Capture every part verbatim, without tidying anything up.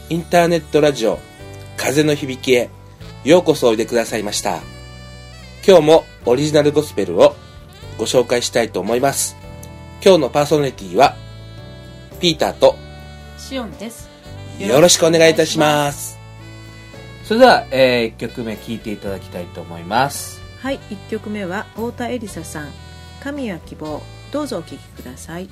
インターネットラジオ風の響きへようこそおいでくださいました。今日もオリジナルゴスペルをご紹介したいと思います。今日のパーソナリティはピーターとシオンです。 よろしくお願いいたします。 それでは、えー、いっきょくめ聴いていただきたいと思います。 はい、いっきょくめは太田恵梨沙さん、神は希望。どうぞお聴きください。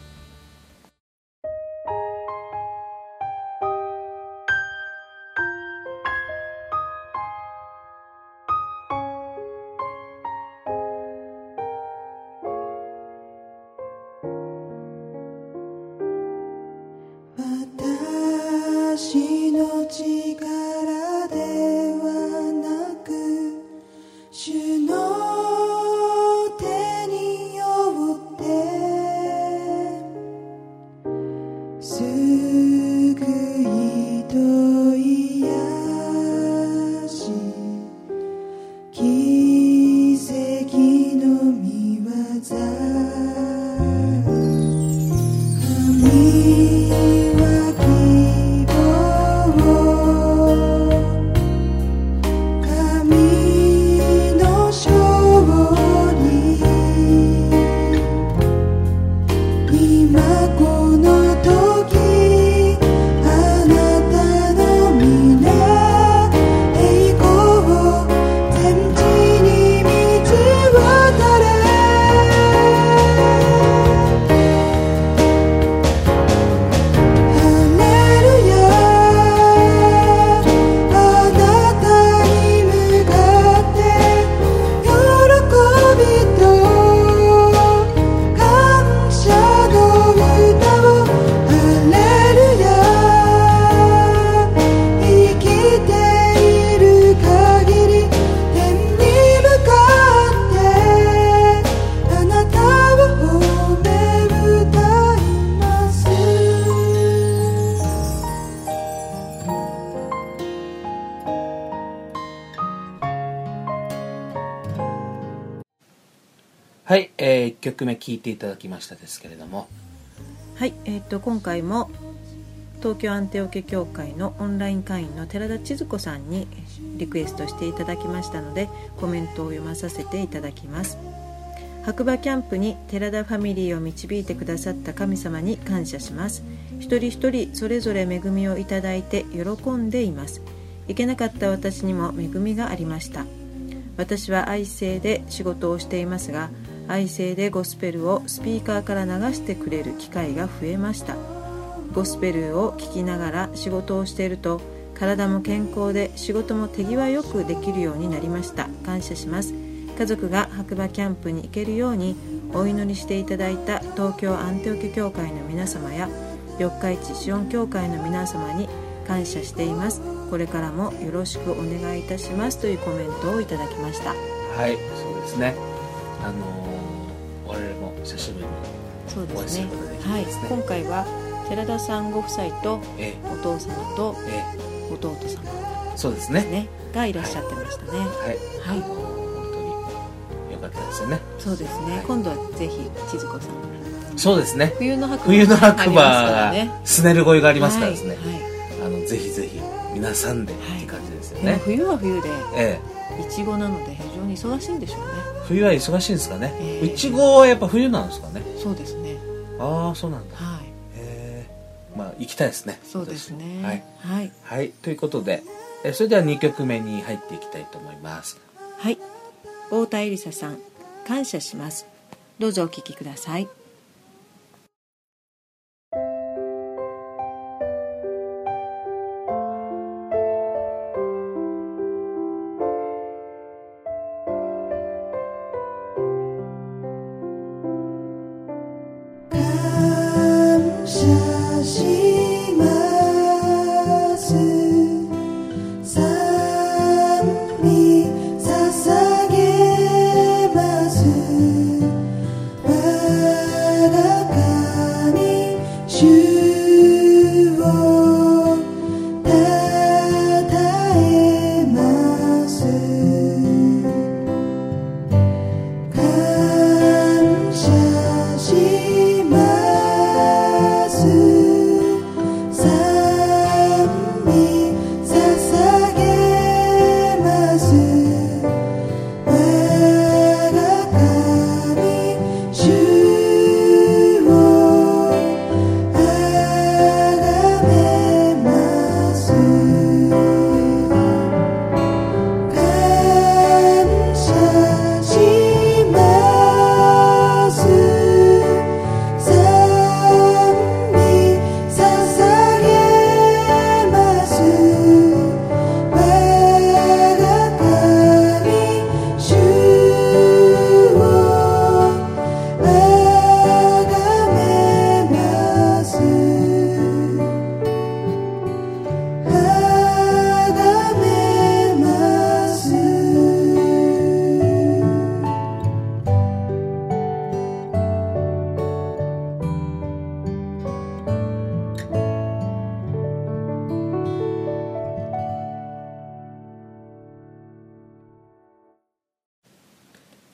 私の力ではなく主の手によって救いと癒し奇跡の御業はい、えー、いっきょくめ聴いていただきましたですけれども、 はい、えー、と今回も東京アンテオ家教会のオンライン会員の寺田千鶴子さんにリクエストしていただきましたので、コメントを読まさせていただきます。白馬キャンプに寺田ファミリーを導いてくださった神様に感謝します。一人一人それぞれ恵みをいただいて喜んでいます。行けなかった私にも恵みがありました。私は愛生で仕事をしていますが、愛生でゴスペルをスピーカーから流してくれる機会が増えました。ゴスペルを聞きながら仕事をしていると、体も健康で仕事も手際よくできるようになりました。感謝します。家族が白馬キャンプに行けるようにお祈りしていただいた東京アンテオ家教会の皆様や四日市シオン教会の皆様に感謝しています。これからもよろしくお願いいたします、というコメントをいただきました。 はい、そうですね。あのー、我々も久しぶりにお会いすることができますね。はい、今回は寺田さんご夫妻とお父様と弟様、 そうですね、 ね、がいらっしゃってましたね。はい、はい、 本当に良かったですよね。 そうですね、はい、今度はぜひ千鶴子さん、 そうですね、 冬の白馬、 冬の白馬がスネル声がありますからですね、はいはい、あのぜひぜひ皆さんでって感じですよね。 はい、冬は冬で、 ええ、いちごなので非常に忙しいんでしょうね。 冬は忙しいんですかね。いちごはやっぱ冬なんですかね。 そうですね。 ああ、そうなんだ。 はい。 えー、まあ行きたいですね。 そうですね。 はい、 はい、 はい、ということで、えそれではにきょくめに入っていきたいと思います。 はい、太田恵梨沙さん、感謝します。どうぞお聞きください。 捧げます。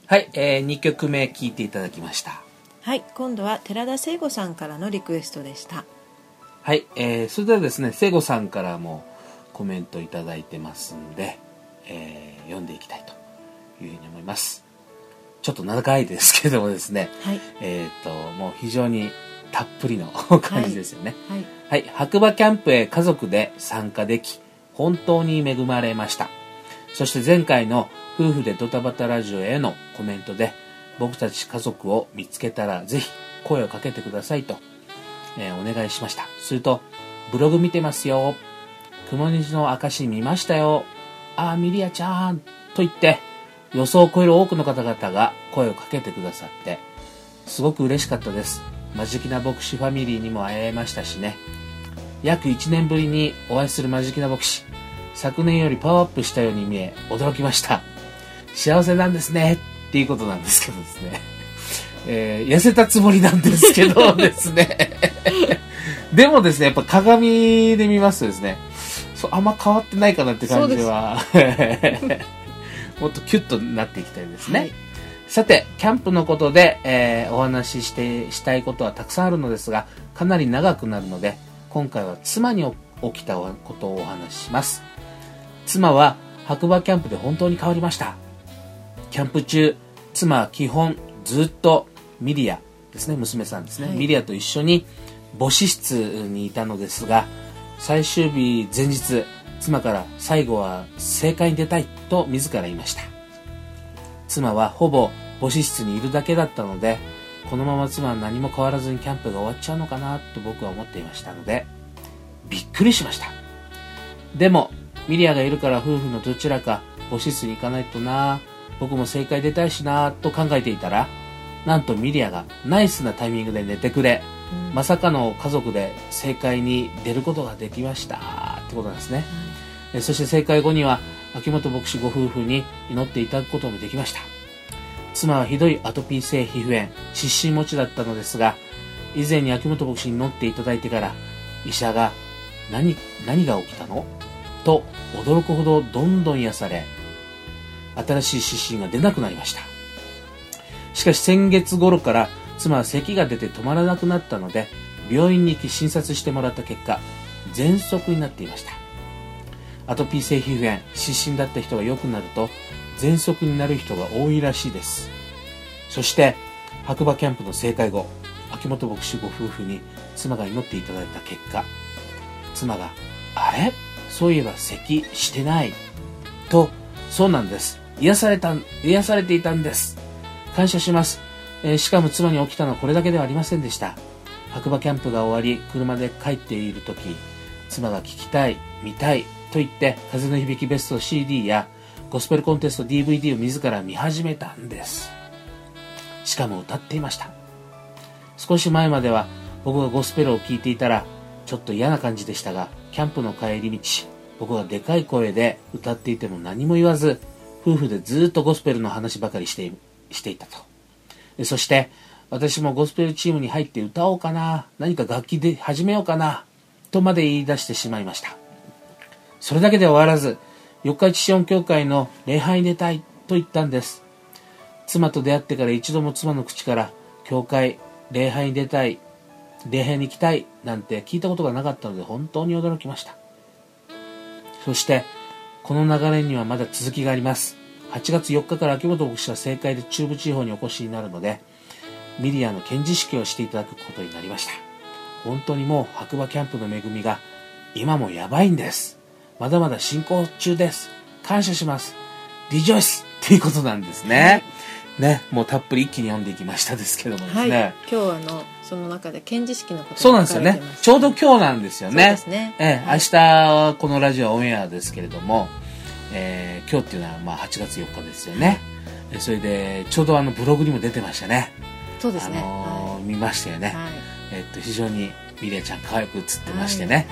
はい、えー、にきょくめ聴いていただきました。 はい、今度は寺田聖子さんからのリクエストでした。 はい、えー、それではですね、聖子さんからもコメントいただいてますんで、えー、読んでいきたいというふうに思います。ちょっと長いですけどもですね、はい、えっともう非常にたっぷりの感じですよね。はい、はい、白馬キャンプへ家族で参加でき本当に恵まれました。そして前回の夫婦でドタバタラジオへのコメントで、僕たち家族を見つけたらぜひ声をかけてくださいと、えー、お願いしました。すると、ブログ見てますよ、雲虹の証見ましたよ、あーミリアちゃんと言って予想を超える多くの方々が声をかけてくださってすごく嬉しかったです。マジキナ牧師ファミリーにも会えましたしね。約いちねんぶりにお会いするマジキナ牧師、昨年よりパワーアップしたように見え驚きました。幸せなんですねっていうことなんですけどですね、えー、痩せたつもりなんですけどですねでもですね、やっぱ鏡で見ますとですね、そうあんま変わってないかなって感じはもっとキュッとなっていきたいですね。はい、さて、キャンプのことで、えー、お話ししてしたいことはたくさんあるのですが、かなり長くなるので、今回は妻に起きたことをお話しします。妻は白馬キャンプで本当に変わりました。キャンプ中、妻は基本ずっとミリアですね、娘さんですね、はい、ミリアと一緒に母子室にいたのですが、最終日前日、妻から最後は正解に出たいと自ら言いました。妻はほぼ母子室にいるだけだったので、このまま妻は何も変わらずにキャンプが終わっちゃうのかなと僕は思っていましたので、びっくりしました。でもミリアがいるから夫婦のどちらか母子室に行かないとな、僕も正解出たいしなと考えていたら、なんとミリアがナイスなタイミングで寝てくれ、うん、まさかの家族で正解に出ることができましたってことなんですね。うん、そして正解後には秋元牧師ご夫婦に祈っていただくこともできました。妻はひどいアトピー性皮膚炎、湿疹持ちだったのですが、以前に秋元牧師に祈っていただいてから医者が何、何が起きたのと驚くほどどんどん癒され、新しい湿疹が出なくなりました。しかし先月頃から妻は咳が出て止まらなくなったので、病院に行き診察してもらった結果、喘息になっていました。アトピー性皮膚炎、湿疹だった人が良くなると喘息になる人が多いらしいです。そして白馬キャンプの正解後、秋元牧師ご夫婦に妻が祈っていただいた結果、妻があれそういえば咳してないと、そうなんです、癒された癒されていたんです、感謝します、えー、しかも妻に起きたのはこれだけではありませんでした。白馬キャンプが終わり車で帰っている時、妻が聞きたい見たいと言って風の響きベスト シーディー やゴスペルコンテスト ディーブイディー を自ら見始めたんです。しかも歌っていました。少し前までは僕がゴスペルを聴いていたらちょっと嫌な感じでしたが、キャンプの帰り道、僕がでかい声で歌っていても何も言わず、夫婦でずっとゴスペルの話ばかりしてい、していたと。そして私もゴスペルチームに入って歌おうかな、何か楽器で始めようかなとまで言い出してしまいました。それだけで終わらず、四日市シオン教会の礼拝に出たいと言ったんです。妻と出会ってから一度も妻の口から教会、礼拝に出たい、礼拝に行きたいなんて聞いたことがなかったので本当に驚きました。そしてこの流れにはまだ続きがあります。はちがつよっかから秋元牧師は正会で中部地方にお越しになるので、ミリアの献辞式をしていただくことになりました。本当にもう白馬キャンプの恵みが今もやばいんです。まだまだ進行中です。感謝します。リジョイスっていうことなんですね。はい、ね、もうたっぷり一気に読んでいきましたですけどもですね。はい、 今日はあのその中で献辞式のことがそうなんですよね。ちょうど今日なんですよね。そうですね。 えーはい、明日はこのラジオはオンエアですけれども、えー、今日っていうのはまあはちがつよっかですよね。はい、それでちょうどあのブログにも出てましたね。 そうですね。 あのーはい、見ましたよね。はい、えっと非常にミリアちゃん可愛く写ってましてね。はいはい、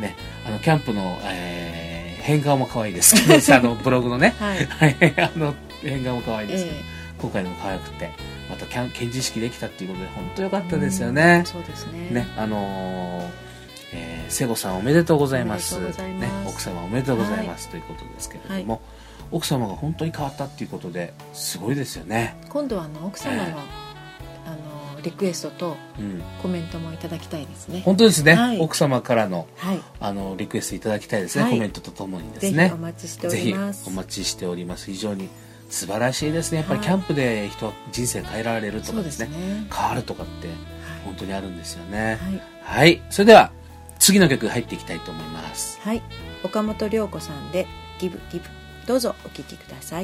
ね、あのキャンプの、えー、変顔も可愛いですけど、あのブログのね、はい、あの変顔も可愛いですけど、えー、今回のも可愛くて、また献辞式できたっていうことで本当良かったですよね。 そうですね。 ね、あのー、 えー、瀬子さんおめでとうございますおめでとうございますね、奥様おめでとうございます、はい、ということですけれども、はい、奥様が本当に変わったっていうことですごいですよね。 今度はあの奥様の、えー、あのリクエストとコメントもいただきたいですね、 うん、本当ですね、 はい、 奥様からの、 はい、 あのリクエストいただきたいですね、はい、コメントとともにですね、 ぜひお待ちしております。 ぜひお待ちしております。非常に素晴らしいですね。やっぱりキャンプで人は人生変えられるとかですね、 そうですね、 変わるとかって本当にあるんですよね。 はい、 はい、それでは次の曲入っていきたいと思います。 はい、岡本涼子さんでギブギブ、どうぞお聴きください。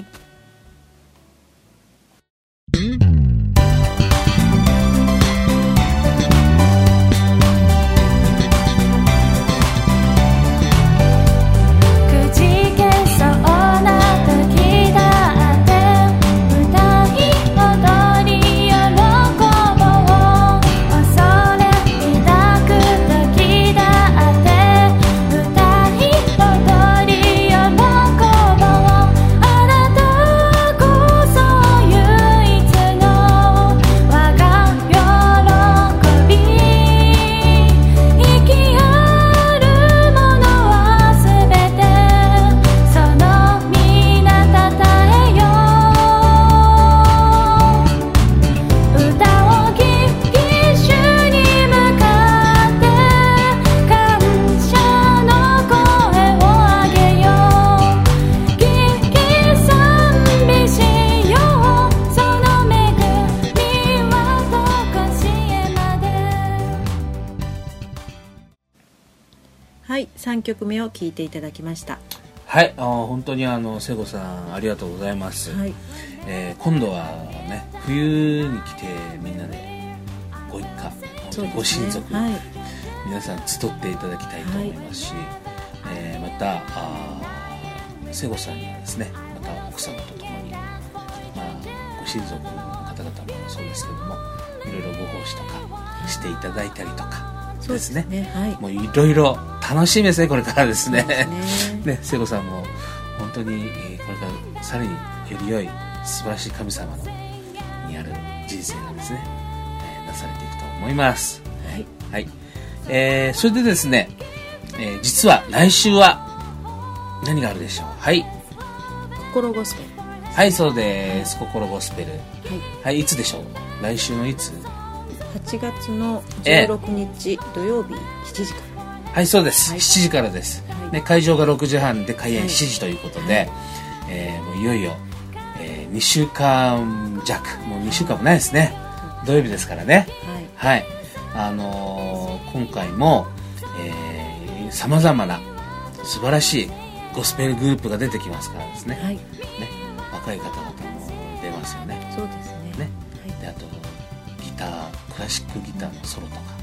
はい、さんきょくめを聴いていただきました。 はい、あ本当にあの瀬子さんありがとうございます、 はい、 えー、今度はね冬に来てみんなでご一家、ね、ご親族、はい、皆さん集っていただきたいと思いますし、はい、えー、またあ瀬子さんにはですねまた奥様と共に、まあ、ご親族の方々もそうですけどもいろいろご奉仕とかしていただいたりとかですね、 ね、はい、 もういろいろ楽しみですねこれからですね。 ね、 ね、瀬子さんも本当にこれからさらにより良い素晴らしい神様のにある人生がですね、えー、なされていくと思います。 はい、 はい、えー、それでですね、えー、実は来週は何があるでしょう。はい、 心ゴスペル。 はい、そうです、心ゴスペル。はい、はい、いつでしょう。来週のいつ？ はちがつのじゅうろくにち土曜日しちじから。 はい、そうです、はい、しちじからです、 はい、 ね、会場がろくじはんで開演しちじということで、 はい、 えー、もういよいよ、えー、にしゅうかんじゃく、もうにしゅうかんもないですね、土曜日ですからね。はい、はい、あのー、今回もさまざまな素晴らしいゴスペルグループが出てきますからですね、 はい、 ね、若い方々も出ますよね。 そうですね、 ね、はい、であとギター、クラシックギターのソロとか、はい、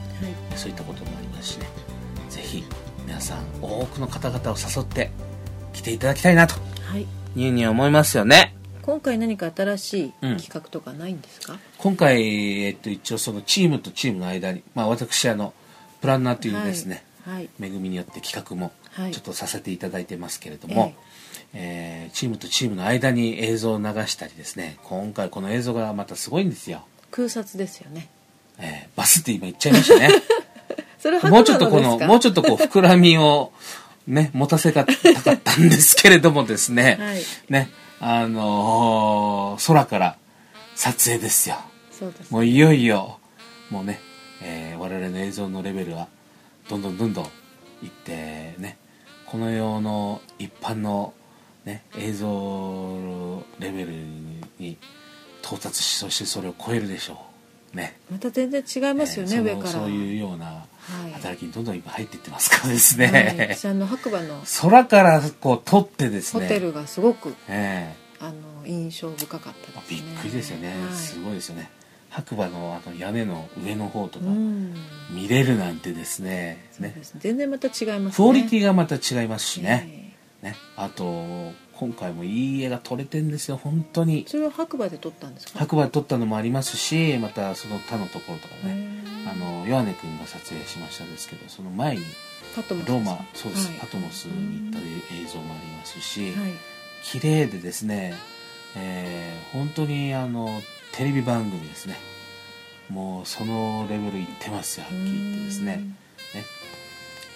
そういったこともありますしね、ぜひ皆さん多くの方々を誘って来ていただきたいなと、 はい、 いうふうに思いますよね。 今回何か新しい企画とかないんですか？ うん、今回、えっと、一応そのチームとチームの間に、まあ、私あのプランナーというですね、 はいはい、 恵みによって企画もちょっとさせていただいてますけれども、 はい、 えー、チームとチームの間に映像を流したりですね、今回この映像がまたすごいんですよ。 空撮ですよね。 えー、バスって今言っちゃいましたね。 それもうちょっとこのもうちょっとこう膨らみをね持たせたかったんですけれどもですね、 はい、 ね、あのー、空から撮影ですよ。 そうですね、 もういよいよもうね、えー、我々の映像のレベルはどんどんどんどんいってね、この世の一般のね映像レベルに到達し、そしてそれを超えるでしょうね。 また全然違いますよね、えー、上からそういうような働きにどんどん今入っていってますからですね、 はい、私あの白馬の空からこう撮ってですね、 ホテルがすごく、 えー、あの印象深かったですね。 びっくりですよね、 はい、 すごいですよね。白馬のあの屋根の上の方とか見れるなんてですね、うん、ね、 全然また違いますね。 クオリティがまた違いますしね、えー、ね、あと今回もいい絵が撮れてるんですよ本当に。 それは白馬で撮ったんですか？ 白馬で撮ったのもありますし、またその他のところとかね、あのヨハネ君が撮影しましたですけど、その前にパトモスローマ、そうです、 はい、 パトモスに行った映像もありますし、 はい、 綺麗でですね、えー、本当にあのテレビ番組ですね。もうそのレベルいってますよ、はっきり言ってですね。ね、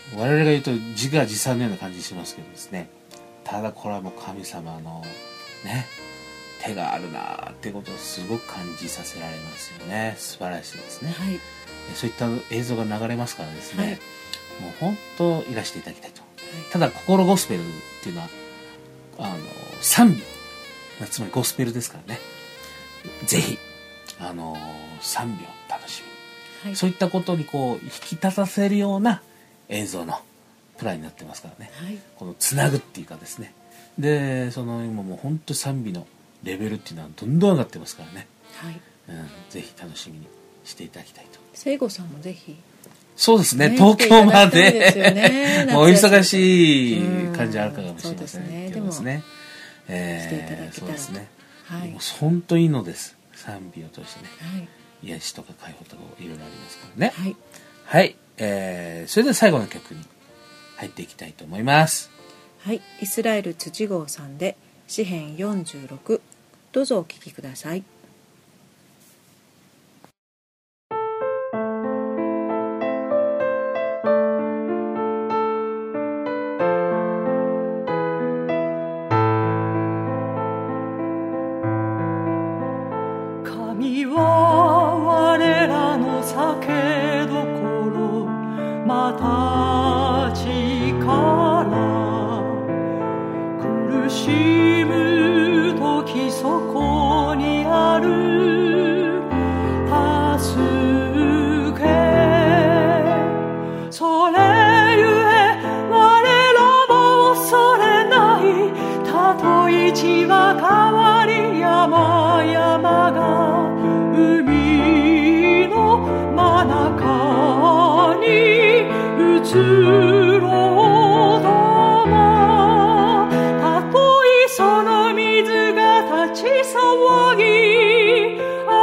我々が言うと自画自賛のような感じしますけどですね、ただこれはもう神様のね手があるなーってことをすごく感じさせられますよね。素晴らしいですね、 はい、 そういった映像が流れますからですね、 はい、 もう本当いらしていただきたいと、はい、ただ心ゴスペルっていうのはあの賛美、つまりゴスペルですからね、ぜひあの賛美を楽しみ、はい、そういったことにこう引き立たせるような映像のプランになってますからね、はい、このつなぐっていうかですね、でその今もう本当賛美のレベルっていうのはどんどん上がってますからね、はい、うん、ぜひ楽しみにしていただきたいと。 聖子さんもぜひそうですね、ね、東京まで、ね、もうお忙しい感じあるかもしれませんけどですね、えー、そうですね、はい、もう本当いいのです、賛美を通してね、はい、癒しとか解放とかいろいろありますからね、はい、はい、えー、それでは最後の曲に入っていきたいと思います。 はい、イスラエル辻郷さんで詩編よんじゅうろく、どうぞお聴きください。 神は我らの酒どころ、また力苦しむ時そこにある助け、それゆえ我らも恐れない、たとえ地は変わり山々が海の真中に移ろうとも、たとえその水が立ち騒ぎ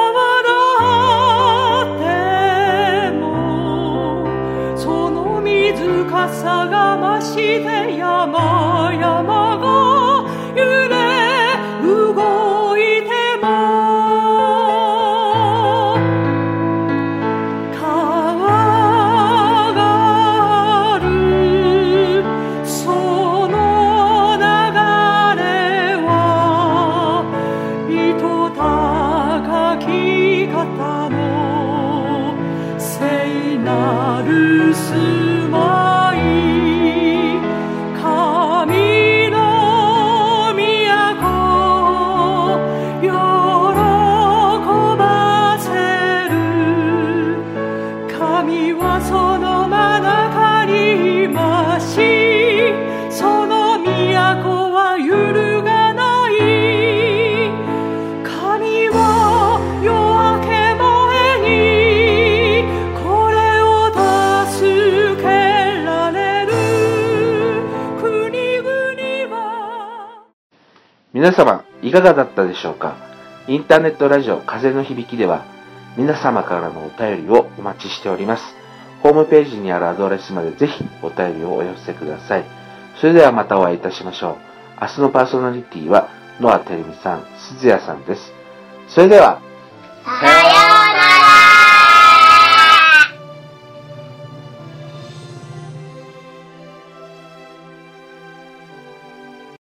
泡立っても、その水かさが増して山々が揺れ動いても、住まい神の都喜ばせる、神はその真中にいまし、その都は揺るがない、神は夜明け前にこれを助けられる、国々は。 皆様いかがだったでしょうか。インターネットラジオ風の響きでは皆様からのお便りをお待ちしております。ホームページにあるアドレスまでぜひお便りをお寄せください。それではまたお会いいたしましょう。明日のパーソナリティはノアテレミさん、鈴谷さんです。それでは、 さようなら。